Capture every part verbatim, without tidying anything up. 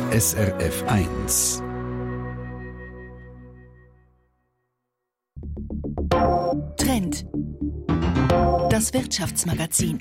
S R F eins. Trend. Das Wirtschaftsmagazin.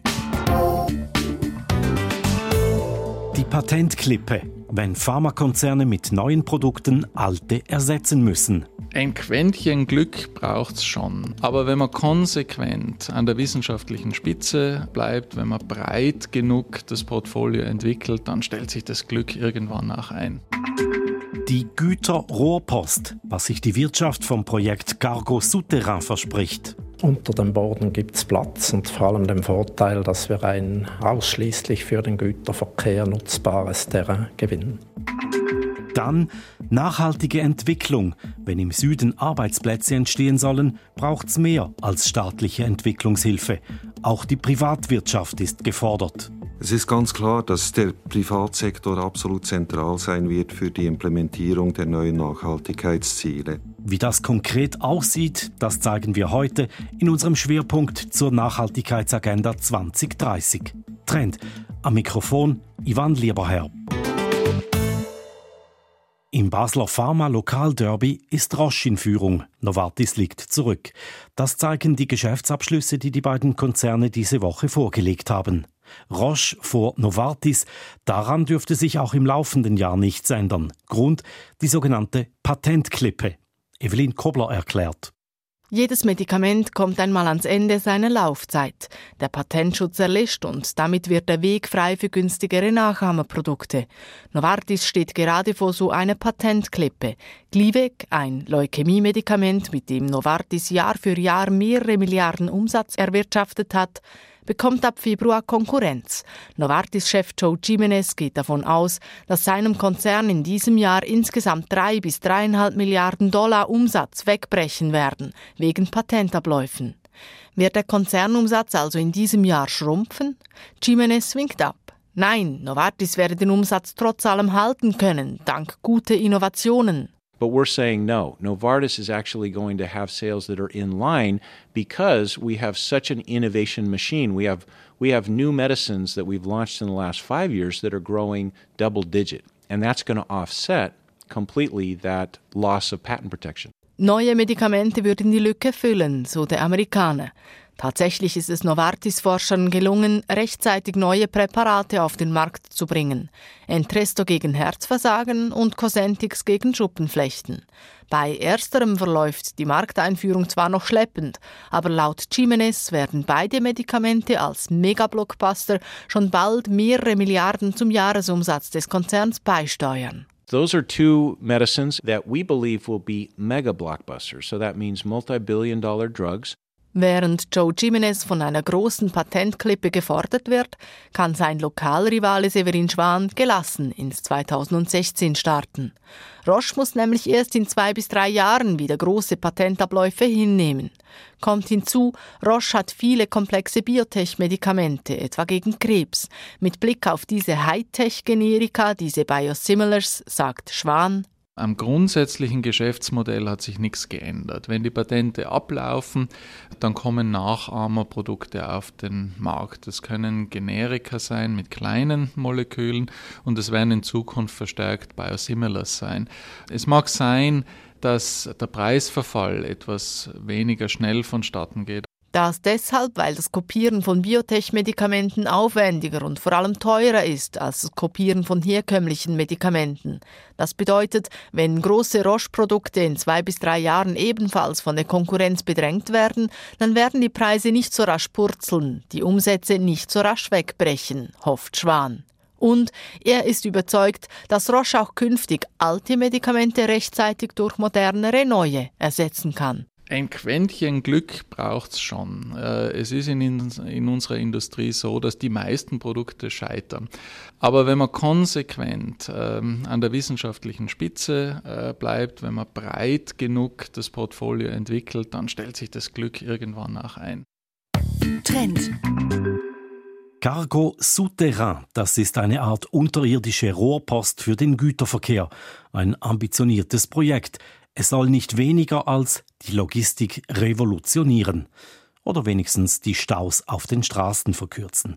Die Patentklippe, wenn Pharmakonzerne mit neuen Produkten alte ersetzen müssen. Ein Quäntchen Glück braucht's schon. Aber wenn man konsequent an der wissenschaftlichen Spitze bleibt, wenn man breit genug das Portfolio entwickelt, dann stellt sich das Glück irgendwann auch ein. Die Güterrohrpost, was sich die Wirtschaft vom Projekt Cargo Souterrain verspricht. Unter dem Boden gibt es Platz und vor allem den Vorteil, dass wir ein ausschließlich für den Güterverkehr nutzbares Terrain gewinnen. Dann nachhaltige Entwicklung. Wenn im Süden Arbeitsplätze entstehen sollen, braucht es mehr als staatliche Entwicklungshilfe. Auch die Privatwirtschaft ist gefordert. Es ist ganz klar, dass der Privatsektor absolut zentral sein wird für die Implementierung der neuen Nachhaltigkeitsziele. Wie das konkret aussieht, das zeigen wir heute in unserem Schwerpunkt zur Nachhaltigkeitsagenda zwanzig dreißig. Trend. Am Mikrofon Ivan Lieberherr. Im Basler Pharma-Lokalderby ist Roche in Führung. Novartis liegt zurück. Das zeigen die Geschäftsabschlüsse, die die beiden Konzerne diese Woche vorgelegt haben. Roche vor Novartis, daran dürfte sich auch im laufenden Jahr nichts ändern. Grund die sogenannte Patentklippe. Evelyn Kobler erklärt. Jedes Medikament kommt einmal ans Ende seiner Laufzeit. Der Patentschutz erlischt und damit wird der Weg frei für günstigere Nachahmerprodukte. Novartis steht gerade vor so einer Patentklippe. Glivec, ein Leukämie-Medikament, mit dem Novartis Jahr für Jahr mehrere Milliarden Umsatz erwirtschaftet hat, bekommt ab Februar Konkurrenz. Novartis-Chef Joe Jimenez geht davon aus, dass seinem Konzern in diesem Jahr insgesamt drei bis dreieinhalb Milliarden Dollar Umsatz wegbrechen werden, wegen Patentabläufen. Wird der Konzernumsatz also in diesem Jahr schrumpfen? Jimenez winkt ab. Nein, Novartis werde den Umsatz trotz allem halten können, dank guter Innovationen. But we're saying no. Novartis is actually going to have sales that are in line because we have such an innovation machine. We have we have new medicines that we've launched in the last five years that are growing double digit. And that's going to offset completely that loss of patent protection. Neue Medikamente würden die Lücke füllen, so der Amerikaner. Tatsächlich ist es Novartis-Forschern gelungen, rechtzeitig neue Präparate auf den Markt zu bringen. Entresto gegen Herzversagen und Cosentyx gegen Schuppenflechten. Bei ersterem verläuft die Markteinführung zwar noch schleppend, aber laut Jimenez werden beide Medikamente als Megablockbuster schon bald mehrere Milliarden zum Jahresumsatz des Konzerns beisteuern. Those are two medicines that we believe will be mega blockbusters. So that means multi-billion dollar drugs. Während Joe Jimenez von einer großen Patentklippe gefordert wird, kann sein Lokalrivale Severin Schwan gelassen ins zweitausendsechzehn starten. Roche muss nämlich erst in zwei bis drei Jahren wieder große Patentabläufe hinnehmen. Kommt hinzu, Roche hat viele komplexe Biotech-Medikamente, etwa gegen Krebs. Mit Blick auf diese Hightech-Generika, diese Biosimilars, sagt Schwan: Am grundsätzlichen Geschäftsmodell hat sich nichts geändert. Wenn die Patente ablaufen, dann kommen Nachahmerprodukte auf den Markt. Das können Generika sein mit kleinen Molekülen und es werden in Zukunft verstärkt Biosimilars sein. Es mag sein, dass der Preisverfall etwas weniger schnell vonstatten geht. Das deshalb, weil das Kopieren von Biotech-Medikamenten aufwendiger und vor allem teurer ist als das Kopieren von herkömmlichen Medikamenten. Das bedeutet, wenn große Roche-Produkte in zwei bis drei Jahren ebenfalls von der Konkurrenz bedrängt werden, dann werden die Preise nicht so rasch purzeln, die Umsätze nicht so rasch wegbrechen, hofft Schwan. Und er ist überzeugt, dass Roche auch künftig alte Medikamente rechtzeitig durch modernere neue ersetzen kann. Ein Quäntchen Glück braucht's schon. Es ist in, in unserer Industrie so, dass die meisten Produkte scheitern. Aber wenn man konsequent ähm, an der wissenschaftlichen Spitze äh, bleibt, wenn man breit genug das Portfolio entwickelt, dann stellt sich das Glück irgendwann auch ein. Trend. Cargo Souterrain, das ist eine Art unterirdische Rohrpost für den Güterverkehr. Ein ambitioniertes Projekt. Es soll nicht weniger als die Logistik revolutionieren oder wenigstens die Staus auf den Straßen verkürzen.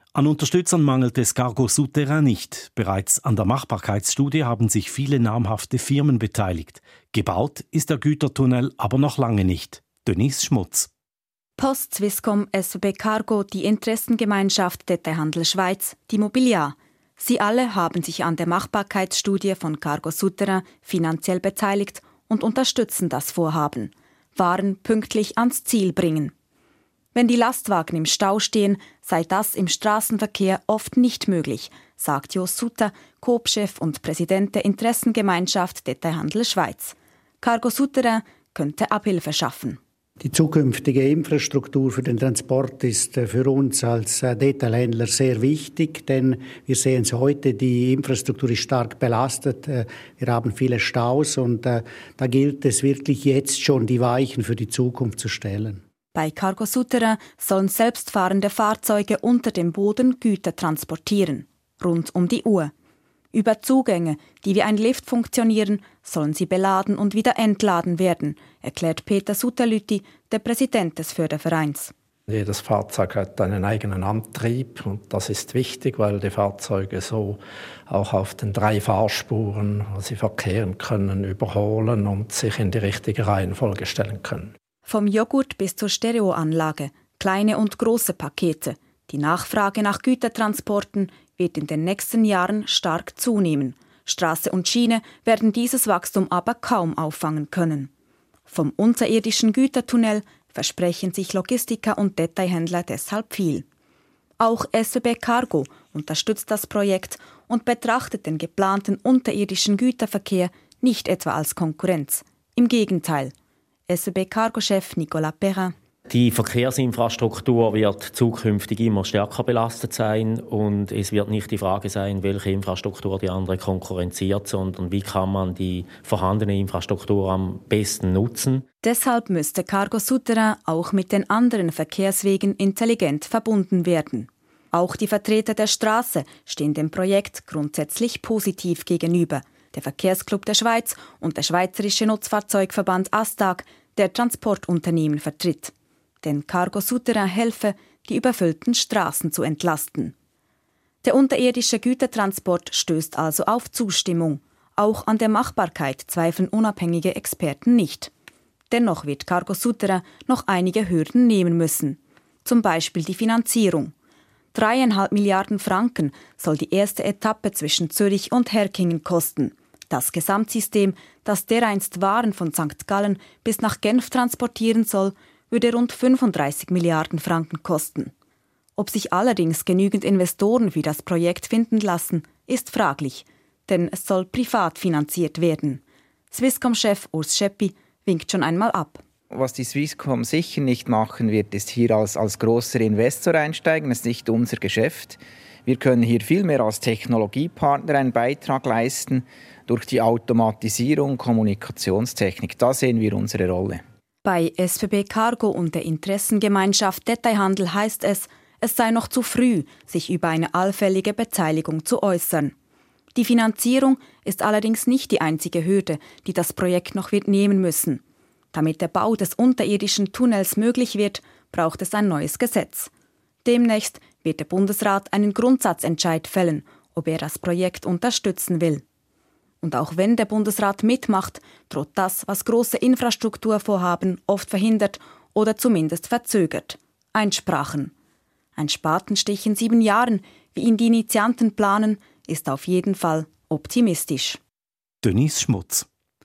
An Unterstützern mangelt es Cargo Souterrain nicht. Bereits an der Machbarkeitsstudie haben sich viele namhafte Firmen beteiligt. Gebaut ist der Gütertunnel aber noch lange nicht. Denise Schmutz. Post, Swisscom, S B B Cargo, die Interessengemeinschaft Detailhandel Schweiz, die Mobiliar. Sie alle haben sich an der Machbarkeitsstudie von Cargo Souterrain finanziell beteiligt und unterstützen das Vorhaben. Waren pünktlich ans Ziel bringen. Wenn die Lastwagen im Stau stehen, sei das im Straßenverkehr oft nicht möglich, sagt Jos Sutter, Coop-Chef und Präsident der Interessengemeinschaft Detailhandel Schweiz. Cargo Souterrain könnte Abhilfe schaffen. Die zukünftige Infrastruktur für den Transport ist für uns als Detailhändler sehr wichtig, denn wir sehen es heute, die Infrastruktur ist stark belastet. Wir haben viele Staus und da gilt es wirklich jetzt schon, die Weichen für die Zukunft zu stellen. Bei Cargo Souterrain sollen selbstfahrende Fahrzeuge unter dem Boden Güter transportieren, rund um die Uhr. Über Zugänge, die wie ein Lift funktionieren, sollen sie beladen und wieder entladen werden, erklärt Peter Sutterlütti, der Präsident des Fördervereins. Jedes Fahrzeug hat einen eigenen Antrieb und das ist wichtig, weil die Fahrzeuge so auch auf den drei Fahrspuren, wo sie verkehren können, überholen und sich in die richtige Reihenfolge stellen können. Vom Joghurt bis zur Stereoanlage, kleine und große Pakete. Die Nachfrage nach Gütertransporten wird in den nächsten Jahren stark zunehmen. Straße und Schiene werden dieses Wachstum aber kaum auffangen können. Vom unterirdischen Gütertunnel versprechen sich Logistiker und Detailhändler deshalb viel. Auch S B B Cargo unterstützt das Projekt und betrachtet den geplanten unterirdischen Güterverkehr nicht etwa als Konkurrenz. Im Gegenteil. S B B Cargo-Chef Nicolas Perrin. Die Verkehrsinfrastruktur wird zukünftig immer stärker belastet sein und es wird nicht die Frage sein, welche Infrastruktur die andere konkurrenziert, sondern wie kann man die vorhandene Infrastruktur am besten nutzen. Deshalb müsste Cargo Souterrain auch mit den anderen Verkehrswegen intelligent verbunden werden. Auch die Vertreter der Straße stehen dem Projekt grundsätzlich positiv gegenüber. Der Verkehrsclub der Schweiz und der Schweizerische Nutzfahrzeugverband ASTAG, der Transportunternehmen vertritt. Denn Cargo Souterrain helfe, die überfüllten Straßen zu entlasten. Der unterirdische Gütertransport stößt also auf Zustimmung. Auch an der Machbarkeit zweifeln unabhängige Experten nicht. Dennoch wird Cargo Souterrain noch einige Hürden nehmen müssen. Zum Beispiel die Finanzierung. Dreieinhalb Milliarden Franken soll die erste Etappe zwischen Zürich und Herkingen kosten. Das Gesamtsystem, das dereinst Waren von Sankt Gallen bis nach Genf transportieren soll, würde rund fünfunddreißig Milliarden Franken kosten. Ob sich allerdings genügend Investoren für das Projekt finden lassen, ist fraglich, denn es soll privat finanziert werden. Swisscom-Chef Urs Scheppi winkt schon einmal ab. Was die Swisscom sicher nicht machen wird, ist hier als, als grosser Investor einsteigen. Das ist nicht unser Geschäft. Wir können hier vielmehr als Technologiepartner einen Beitrag leisten durch die Automatisierung, Kommunikationstechnik. Da sehen wir unsere Rolle. Bei S B B Cargo und der Interessengemeinschaft Detailhandel heißt es, es sei noch zu früh, sich über eine allfällige Beteiligung zu äußern. Die Finanzierung ist allerdings nicht die einzige Hürde, die das Projekt noch wird nehmen müssen. Damit der Bau des unterirdischen Tunnels möglich wird, braucht es ein neues Gesetz. Demnächst wird der Bundesrat einen Grundsatzentscheid fällen, ob er das Projekt unterstützen will. Und auch wenn der Bundesrat mitmacht, droht das, was große Infrastrukturvorhaben oft verhindert oder zumindest verzögert. Einsprachen. Ein Spatenstich in sieben Jahren, wie ihn die Initianten planen, ist auf jeden Fall optimistisch. Denise Schmutz.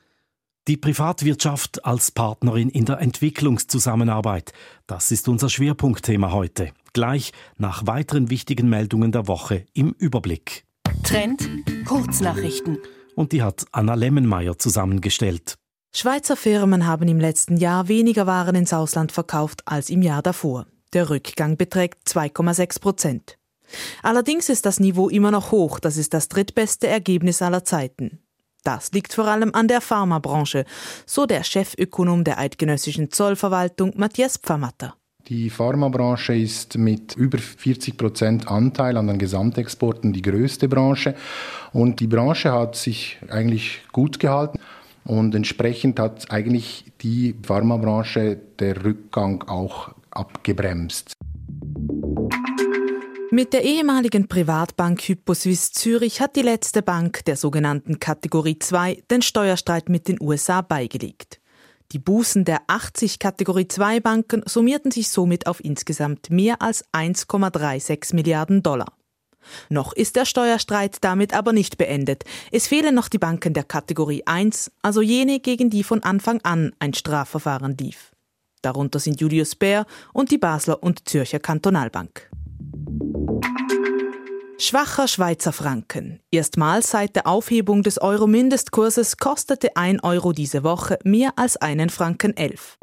Die Privatwirtschaft als Partnerin in der Entwicklungszusammenarbeit. Das ist unser Schwerpunktthema heute. Gleich nach weiteren wichtigen Meldungen der Woche im Überblick. Trend Kurznachrichten. Und die hat Anna Lemmenmeier zusammengestellt. Schweizer Firmen haben im letzten Jahr weniger Waren ins Ausland verkauft als im Jahr davor. Der Rückgang beträgt zwei Komma sechs Prozent. Allerdings ist das Niveau immer noch hoch. Das ist das drittbeste Ergebnis aller Zeiten. Das liegt vor allem an der Pharmabranche, so der Chefökonom der Eidgenössischen Zollverwaltung Matthias Pfammatter. Die Pharmabranche ist mit über vierzig Prozent Anteil an den Gesamtexporten die größte Branche. Und die Branche hat sich eigentlich gut gehalten. Und entsprechend hat eigentlich die Pharmabranche der Rückgang auch abgebremst. Mit der ehemaligen Privatbank Hyposuisse Zürich hat die letzte Bank der sogenannten Kategorie zwei den Steuerstreit mit den U S A beigelegt. Die Bußen der achtzig Kategorie zwei Banken summierten sich somit auf insgesamt mehr als eins Komma sechsunddreißig Milliarden Dollar. Noch ist der Steuerstreit damit aber nicht beendet. Es fehlen noch die Banken der Kategorie eins, also jene, gegen die von Anfang an ein Strafverfahren lief. Darunter sind Julius Baer und die Basler und Zürcher Kantonalbank. Schwacher Schweizer Franken. Erstmals seit der Aufhebung des Euro-Mindestkurses kostete ein Euro diese Woche mehr als einen Franken elf.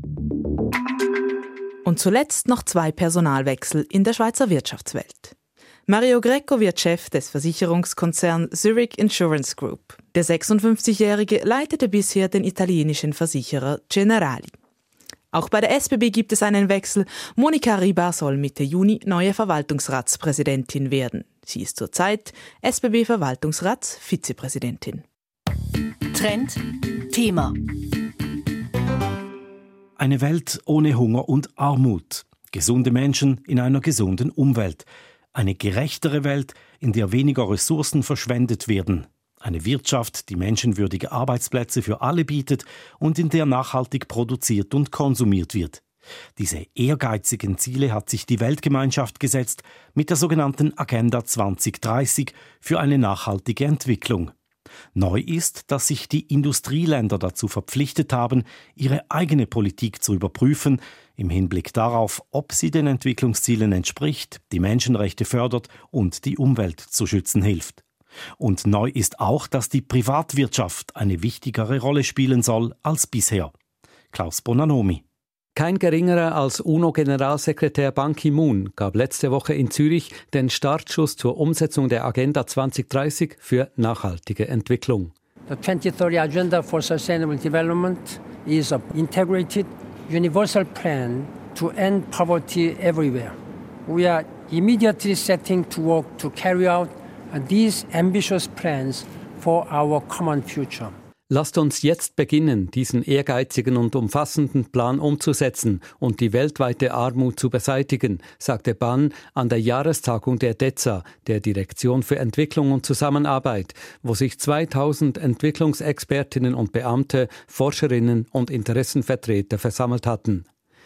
Und zuletzt noch zwei Personalwechsel in der Schweizer Wirtschaftswelt. Mario Greco wird Chef des Versicherungskonzerns Zurich Insurance Group. Der sechsundfünfzigjährige leitete bisher den italienischen Versicherer Generali. Auch bei der S B B gibt es einen Wechsel. Monika Ribar soll Mitte Juni neue Verwaltungsratspräsidentin werden. Sie ist zurzeit S B B-Verwaltungsratsvizepräsidentin. Trend Thema. Eine Welt ohne Hunger und Armut. Gesunde Menschen in einer gesunden Umwelt. Eine gerechtere Welt, in der weniger Ressourcen verschwendet werden. Eine Wirtschaft, die menschenwürdige Arbeitsplätze für alle bietet und in der nachhaltig produziert und konsumiert wird. Diese ehrgeizigen Ziele hat sich die Weltgemeinschaft gesetzt mit der sogenannten Agenda zwanzig dreißig für eine nachhaltige Entwicklung. Neu ist, dass sich die Industrieländer dazu verpflichtet haben, ihre eigene Politik zu überprüfen, im Hinblick darauf, ob sie den Entwicklungszielen entspricht, die Menschenrechte fördert und die Umwelt zu schützen hilft. Und neu ist auch, dass die Privatwirtschaft eine wichtigere Rolle spielen soll als bisher. Klaus Bonanomi. Kein geringerer als UNO-Generalsekretär Ban Ki-moon gab letzte Woche in Zürich den Startschuss zur Umsetzung der Agenda zwanzig dreißig für nachhaltige Entwicklung. The twenty thirty Agenda for Sustainable Development is an integrated, universal plan to end poverty everywhere. We are immediately setting to work to carry out these ambitious plans for our common future. Lasst uns jetzt beginnen, diesen ehrgeizigen und umfassenden Plan umzusetzen und die weltweite Armut zu beseitigen, sagte Ban an der Jahrestagung der D E Z A, der Direktion für Entwicklung und Zusammenarbeit, wo sich zweitausend Entwicklungsexpertinnen und Beamte, Forscherinnen und Interessenvertreter versammelt hatten.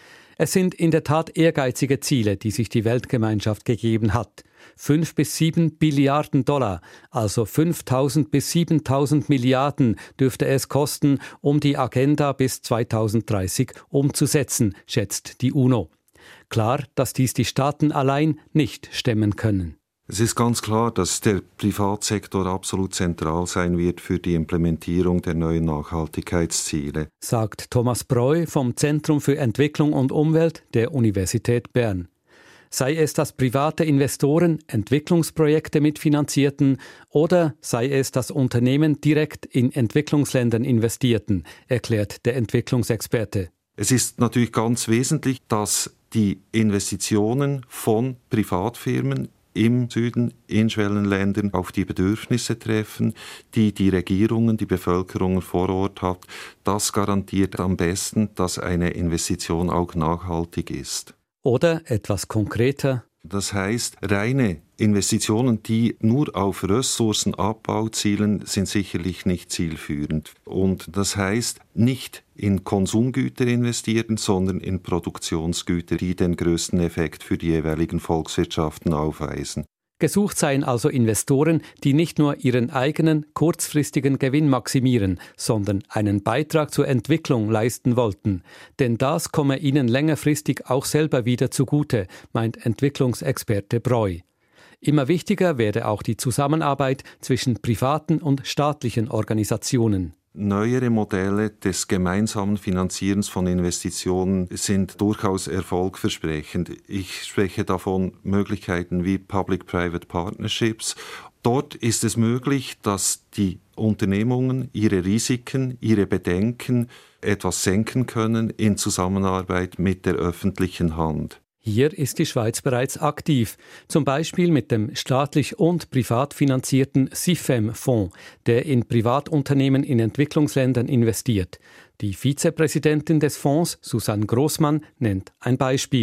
Es sind in der Tat ehrgeizige Ziele, die sich die Weltgemeinschaft gegeben hat. Fünf bis sieben Billiarden Dollar, also fünftausend bis siebentausend Milliarden dürfte es kosten, um die Agenda bis zweitausenddreißig umzusetzen, schätzt die UNO. Klar, dass dies die Staaten allein nicht stemmen können. Es ist ganz klar, dass der Privatsektor absolut zentral sein wird für die Implementierung der neuen Nachhaltigkeitsziele, sagt Thomas Breu vom Zentrum für Entwicklung und Umwelt der Universität Bern. Sei es, dass private Investoren Entwicklungsprojekte mitfinanzierten oder sei es, dass Unternehmen direkt in Entwicklungsländern investierten, erklärt der Entwicklungsexperte. Es ist natürlich ganz wesentlich, dass die Investitionen von Privatfirmen im Süden, in Schwellenländern auf die Bedürfnisse treffen, die die Regierungen, die Bevölkerung vor Ort hat. Das garantiert am besten, dass eine Investition auch nachhaltig ist. Oder etwas konkreter. Das heißt, reine Investitionen, die nur auf Ressourcenabbau zielen, sind sicherlich nicht zielführend. Und das heißt, nicht in Konsumgüter investieren, sondern in Produktionsgüter, die den größten Effekt für die jeweiligen Volkswirtschaften aufweisen. Gesucht seien also Investoren, die nicht nur ihren eigenen kurzfristigen Gewinn maximieren, sondern einen Beitrag zur Entwicklung leisten wollten. Denn das komme ihnen längerfristig auch selber wieder zugute, meint Entwicklungsexperte Breu. Immer wichtiger werde auch die Zusammenarbeit zwischen privaten und staatlichen Organisationen. Neuere Modelle des gemeinsamen Finanzierens von Investitionen sind durchaus erfolgversprechend. Ich spreche davon Möglichkeiten wie Public-Private Partnerships. Dort ist es möglich, dass die Unternehmungen ihre Risiken, ihre Bedenken etwas senken können in Zusammenarbeit mit der öffentlichen Hand. Hier ist die Schweiz bereits aktiv, zum Beispiel mit dem staatlich und privat finanzierten S I F E M-Fonds, der in Privatunternehmen in Entwicklungsländern investiert. Die Vizepräsidentin des Fonds, Susanne Grossmann, nennt ein Beispiel.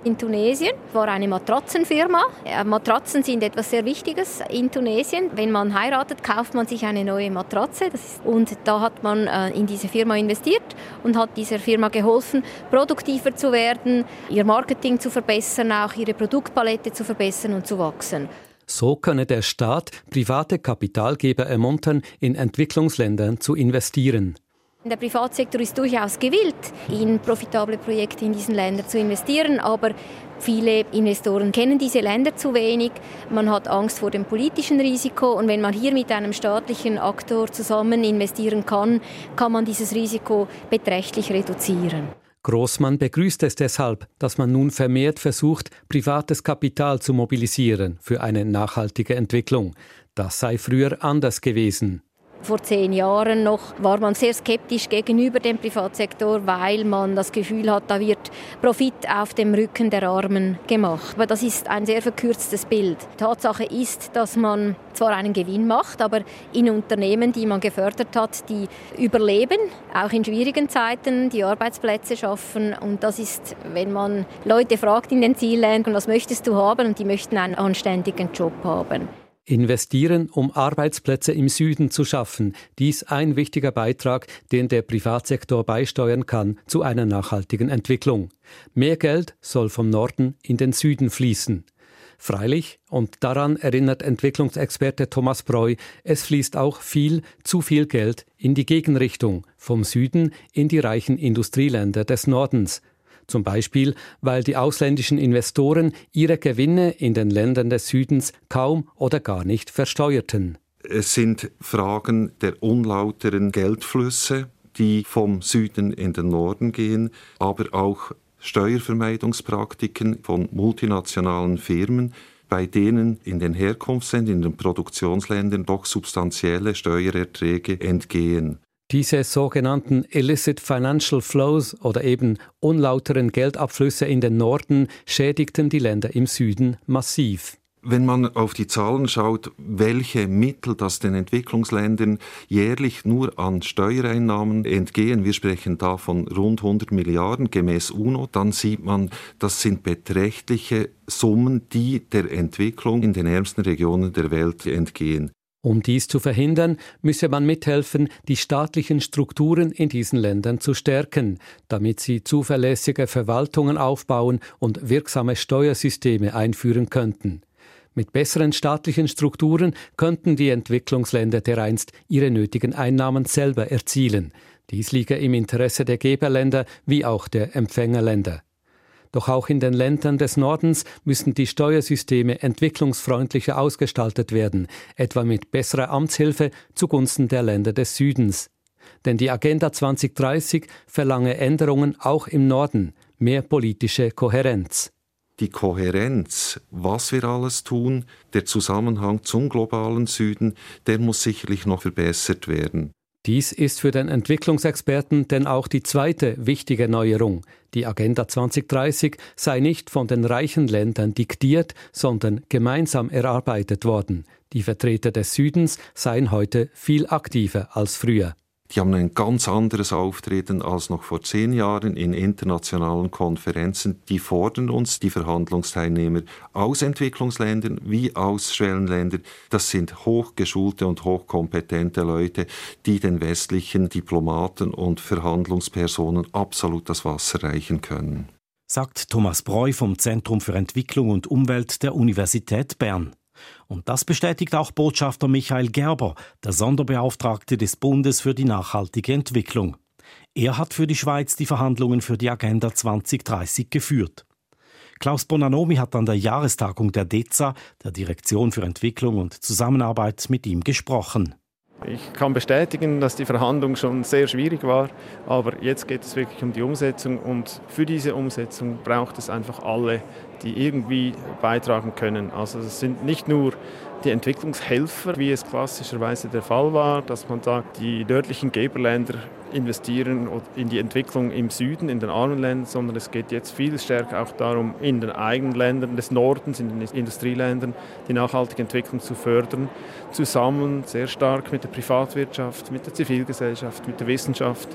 In Tunesien war eine Matratzenfirma. Matratzen sind etwas sehr Wichtiges in Tunesien. Wenn man heiratet, kauft man sich eine neue Matratze. Das ist, und da hat man in diese Firma investiert und hat dieser Firma geholfen, produktiver zu werden, ihr Marketing zu verbessern, auch ihre Produktpalette zu verbessern und zu wachsen. So könne der Staat private Kapitalgeber ermuntern, in Entwicklungsländern zu investieren. Der Privatsektor ist durchaus gewillt, in profitable Projekte in diesen Ländern zu investieren, aber viele Investoren kennen diese Länder zu wenig. Man hat Angst vor dem politischen Risiko und wenn man hier mit einem staatlichen Aktor zusammen investieren kann, kann man dieses Risiko beträchtlich reduzieren. Grossmann begrüßt es deshalb, dass man nun vermehrt versucht, privates Kapital zu mobilisieren für eine nachhaltige Entwicklung. Das sei früher anders gewesen. Vor zehn Jahren noch war man sehr skeptisch gegenüber dem Privatsektor, weil man das Gefühl hat, da wird Profit auf dem Rücken der Armen gemacht. Aber das ist ein sehr verkürztes Bild. Tatsache ist, dass man zwar einen Gewinn macht, aber in Unternehmen, die man gefördert hat, die überleben, auch in schwierigen Zeiten, die Arbeitsplätze schaffen. Und das ist, wenn man Leute fragt in den Zielländern, was möchtest du haben? Und die möchten einen anständigen Job haben. Investieren, um Arbeitsplätze im Süden zu schaffen. Dies ein wichtiger Beitrag, den der Privatsektor beisteuern kann zu einer nachhaltigen Entwicklung. Mehr Geld soll vom Norden in den Süden fließen. Freilich, und daran erinnert Entwicklungsexperte Thomas Breu, es fließt auch viel, zu viel Geld in die Gegenrichtung, vom Süden in die reichen Industrieländer des Nordens. Zum Beispiel, weil die ausländischen Investoren ihre Gewinne in den Ländern des Südens kaum oder gar nicht versteuerten. Es sind Fragen der unlauteren Geldflüsse, die vom Süden in den Norden gehen, aber auch Steuervermeidungspraktiken von multinationalen Firmen, bei denen in den Herkunftsländern, in den Produktionsländern doch substanzielle Steuererträge entgehen. Diese sogenannten illicit financial flows oder eben unlauteren Geldabflüsse in den Norden schädigten die Länder im Süden massiv. Wenn man auf die Zahlen schaut, welche Mittel das den Entwicklungsländern jährlich nur an Steuereinnahmen entgehen, wir sprechen da von rund hundert Milliarden gemäß UNO, dann sieht man, das sind beträchtliche Summen, die der Entwicklung in den ärmsten Regionen der Welt entgehen. Um dies zu verhindern, müsse man mithelfen, die staatlichen Strukturen in diesen Ländern zu stärken, damit sie zuverlässige Verwaltungen aufbauen und wirksame Steuersysteme einführen könnten. Mit besseren staatlichen Strukturen könnten die Entwicklungsländer dereinst ihre nötigen Einnahmen selber erzielen. Dies liege im Interesse der Geberländer wie auch der Empfängerländer. Doch auch in den Ländern des Nordens müssen die Steuersysteme entwicklungsfreundlicher ausgestaltet werden, etwa mit besserer Amtshilfe zugunsten der Länder des Südens. Denn die Agenda zwanzig dreißig verlange Änderungen auch im Norden, mehr politische Kohärenz. Die Kohärenz, was wir alles tun, der Zusammenhang zum globalen Süden, der muss sicherlich noch verbessert werden. Dies ist für den Entwicklungsexperten denn auch die zweite wichtige Neuerung. Die Agenda zwanzig dreißig sei nicht von den reichen Ländern diktiert, sondern gemeinsam erarbeitet worden. Die Vertreter des Südens seien heute viel aktiver als früher. Die haben ein ganz anderes Auftreten als noch vor zehn Jahren in internationalen Konferenzen. Die fordern uns, die Verhandlungsteilnehmer aus Entwicklungsländern wie aus Schwellenländern. Das sind hochgeschulte und hochkompetente Leute, die den westlichen Diplomaten und Verhandlungspersonen absolut das Wasser reichen können. Sagt Thomas Breu vom Zentrum für Entwicklung und Umwelt der Universität Bern. Und das bestätigt auch Botschafter Michael Gerber, der Sonderbeauftragte des Bundes für die nachhaltige Entwicklung. Er hat für die Schweiz die Verhandlungen für die Agenda zwanzig dreißig geführt. Klaus Bonanomi hat an der Jahrestagung der D E Z A, der Direktion für Entwicklung und Zusammenarbeit, mit ihm gesprochen. Ich kann bestätigen, dass die Verhandlung schon sehr schwierig war, aber jetzt geht es wirklich um die Umsetzung und für diese Umsetzung braucht es einfach alle, die irgendwie beitragen können. Also es sind nicht nur die Entwicklungshelfer, wie es klassischerweise der Fall war, dass man sagt, die nördlichen Geberländer investieren in die Entwicklung im Süden, in den armen Ländern, sondern es geht jetzt viel stärker auch darum, in den eigenen Ländern des Nordens, in den Industrieländern, die nachhaltige Entwicklung zu fördern, zusammen sehr stark mit der Privatwirtschaft, mit der Zivilgesellschaft, mit der Wissenschaft.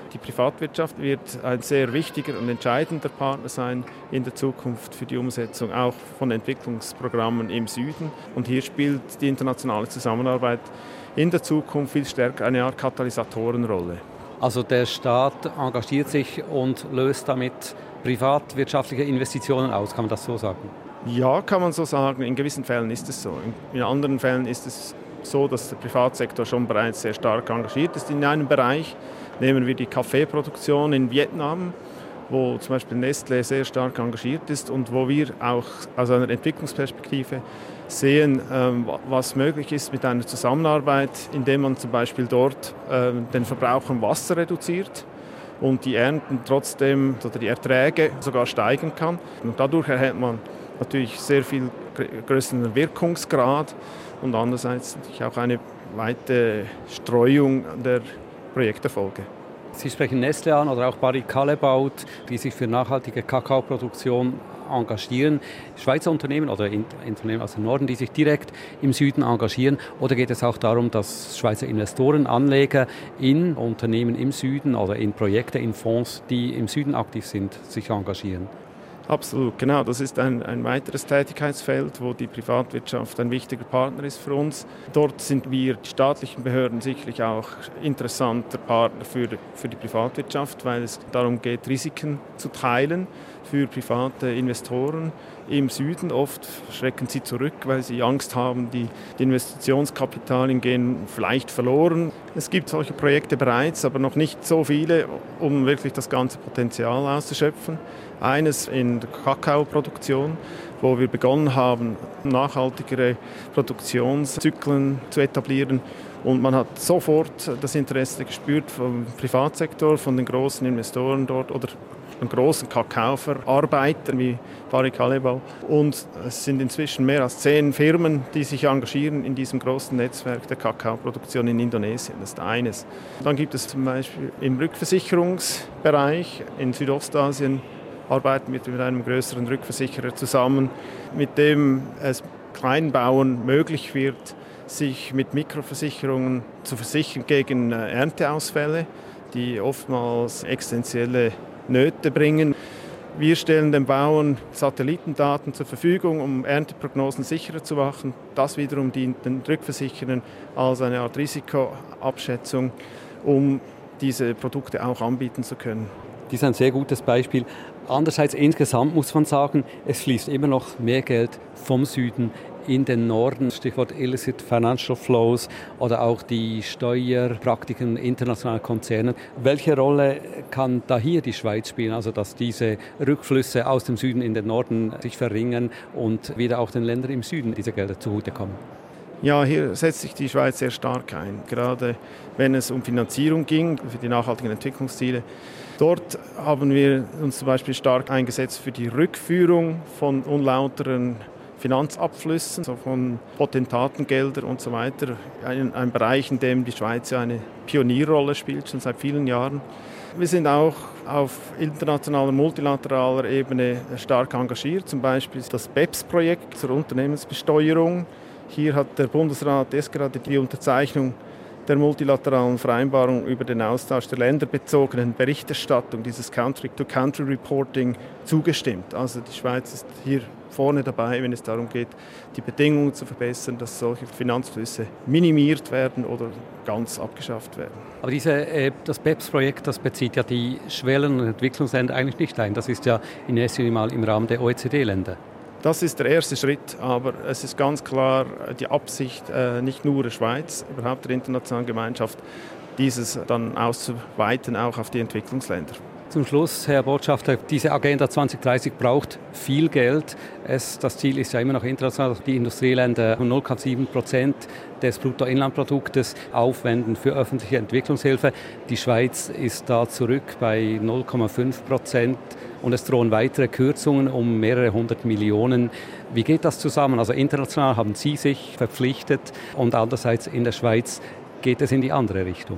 Die Privatwirtschaft wird ein sehr wichtiger und entscheidender Partner sein in der Zukunft für die Umsetzung auch von Entwicklungsprogrammen im Süden. Und hier spielt die internationale Zusammenarbeit in der Zukunft viel stärker eine Art Katalysatorenrolle. Also der Staat engagiert sich und löst damit privatwirtschaftliche Investitionen aus, kann man das so sagen? Ja, kann man so sagen. In gewissen Fällen ist es so. In anderen Fällen ist es so, dass der Privatsektor schon bereits sehr stark engagiert ist in einem Bereich. Nehmen wir die Kaffeeproduktion in Vietnam, wo zum Beispiel Nestlé sehr stark engagiert ist und wo wir auch aus einer Entwicklungsperspektive sehen, was möglich ist mit einer Zusammenarbeit, indem man zum Beispiel dort den Verbrauch von Wasser reduziert und die Ernten trotzdem oder die Erträge sogar steigern kann. Und dadurch erhält man natürlich sehr viel größeren Wirkungsgrad und andererseits natürlich auch eine weite Streuung der Projekterfolge. Sie sprechen Nestlé an oder auch Barry Callebaut, die sich für nachhaltige Kakaoproduktion engagieren. Schweizer Unternehmen oder Unternehmen aus dem Norden, die sich direkt im Süden engagieren? Oder geht es auch darum, dass Schweizer Investoren, Anleger in Unternehmen im Süden oder in Projekte, in Fonds, die im Süden aktiv sind, sich engagieren? Absolut, genau. Das ist ein, ein weiteres Tätigkeitsfeld, wo die Privatwirtschaft ein wichtiger Partner ist für uns. Dort sind wir, die staatlichen Behörden, sicherlich auch interessanter Partner für, für die Privatwirtschaft, weil es darum geht, Risiken zu teilen für private Investoren im Süden. Oft schrecken sie zurück, weil sie Angst haben, die, die Investitionskapitalien gehen vielleicht verloren. Es gibt solche Projekte bereits, aber noch nicht so viele, um wirklich das ganze Potenzial auszuschöpfen. Eines in der Kakaoproduktion, wo wir begonnen haben, nachhaltigere Produktionszyklen zu etablieren. Und man hat sofort das Interesse gespürt vom Privatsektor, von den großen Investoren dort oder von großen Kakaoverarbeitern wie Barry Callebaut. Und es sind inzwischen mehr als zehn Firmen, die sich engagieren in diesem großen Netzwerk der Kakaoproduktion in Indonesien. Das ist eines. Dann gibt es zum Beispiel im Rückversicherungsbereich in Südostasien, arbeiten wir mit einem größeren Rückversicherer zusammen, mit dem es Kleinbauern möglich wird, sich mit Mikroversicherungen zu versichern gegen Ernteausfälle, die oftmals existenzielle Nöte bringen. Wir stellen den Bauern Satellitendaten zur Verfügung, um Ernteprognosen sicherer zu machen. Das wiederum dient den Rückversicherern als eine Art Risikoabschätzung, um diese Produkte auch anbieten zu können. Das ist ein sehr gutes Beispiel. Andererseits insgesamt muss man sagen, es fließt immer noch mehr Geld vom Süden in den Norden, Stichwort illicit financial flows oder auch die Steuerpraktiken internationaler Konzerne. Welche Rolle kann da hier die Schweiz spielen, also dass diese Rückflüsse aus dem Süden in den Norden sich verringern und wieder auch den Ländern im Süden diese Gelder zugutekommen? Ja, hier setzt sich die Schweiz sehr stark ein, gerade wenn es um Finanzierung ging für die nachhaltigen Entwicklungsziele. Dort haben wir uns zum Beispiel stark eingesetzt für die Rückführung von unlauteren Finanzabflüssen, so von Potentatengeldern und so weiter. Ein, ein Bereich, in dem die Schweiz ja eine Pionierrolle spielt, schon seit vielen Jahren. Wir sind auch auf internationaler, multilateraler Ebene stark engagiert, zum Beispiel das B E P S-Projekt zur Unternehmensbesteuerung. Hier hat der Bundesrat erst gerade die Unterzeichnung der multilateralen Vereinbarung über den Austausch der länderbezogenen Berichterstattung, dieses Country-to-Country-Reporting, zugestimmt. Also die Schweiz ist hier vorne dabei, wenn es darum geht, die Bedingungen zu verbessern, dass solche Finanzflüsse minimiert werden oder ganz abgeschafft werden. Aber diese, äh, das B E P S-Projekt, das bezieht ja die Schwellen- und Entwicklungsländer eigentlich nicht ein. Das ist ja in erster Linie mal im Rahmen der O E C D-Länder. Das ist der erste Schritt, aber es ist ganz klar die Absicht, nicht nur der Schweiz, überhaupt der internationalen Gemeinschaft, dieses dann auszuweiten, auch auf die Entwicklungsländer. Zum Schluss, Herr Botschafter, diese Agenda zwanzig dreißig braucht viel Geld. Es, das Ziel ist ja immer noch international, dass die Industrieländer null Komma sieben Prozent des Bruttoinlandproduktes aufwenden für öffentliche Entwicklungshilfe. Die Schweiz ist da zurück bei null Komma fünf Prozent. Und es drohen weitere Kürzungen um mehrere hundert Millionen. Wie geht das zusammen? Also international haben Sie sich verpflichtet und andererseits in der Schweiz geht es in die andere Richtung.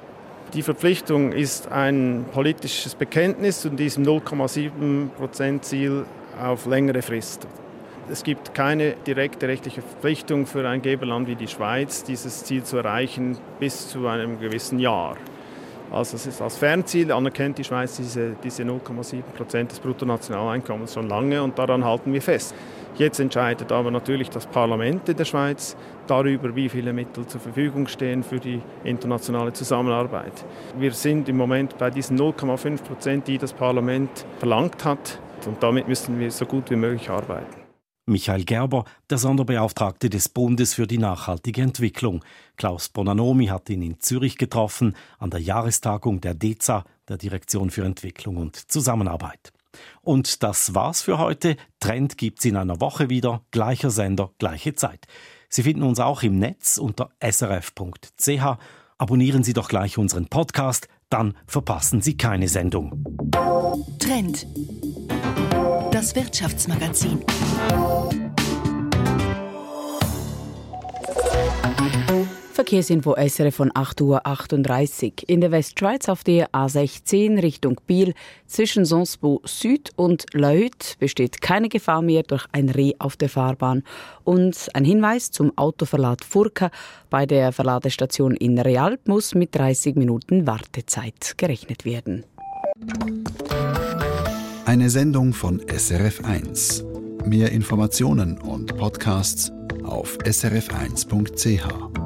Die Verpflichtung ist ein politisches Bekenntnis zu diesem null Komma sieben Prozent Ziel auf längere Frist. Es gibt keine direkte rechtliche Verpflichtung für ein Geberland wie die Schweiz, dieses Ziel zu erreichen bis zu einem gewissen Jahr. Also es ist als Fernziel, anerkennt die Schweiz diese, diese null Komma sieben Prozent des Bruttonationaleinkommens schon lange und daran halten wir fest. Jetzt entscheidet aber natürlich das Parlament in der Schweiz darüber, wie viele Mittel zur Verfügung stehen für die internationale Zusammenarbeit. Wir sind im Moment bei diesen null Komma fünf Prozent, die das Parlament verlangt hat, und damit müssen wir so gut wie möglich arbeiten. Michael Gerber, der Sonderbeauftragte des Bundes für die nachhaltige Entwicklung. Klaus Bonanomi hat ihn in Zürich getroffen, an der Jahrestagung der D E Z A, der Direktion für Entwicklung und Zusammenarbeit. Und das war's für heute. Trend gibt's in einer Woche wieder. Gleicher Sender, gleiche Zeit. Sie finden uns auch im Netz unter s r f punkt c h. Abonnieren Sie doch gleich unseren Podcast, dann verpassen Sie keine Sendung. Trend. Das Wirtschaftsmagazin. Verkehrsinfo S R F von acht Uhr achtunddreißig. In der Westschweiz auf der A sechzehn Richtung Biel zwischen Sonsbo Süd und La Hütte besteht keine Gefahr mehr durch ein Reh auf der Fahrbahn. Und ein Hinweis zum Autoverlad Furka. Bei der Verladestation in Realp muss mit dreißig Minuten Wartezeit gerechnet werden. Eine Sendung von S R F eins. Mehr Informationen und Podcasts auf s r f eins punkt c h.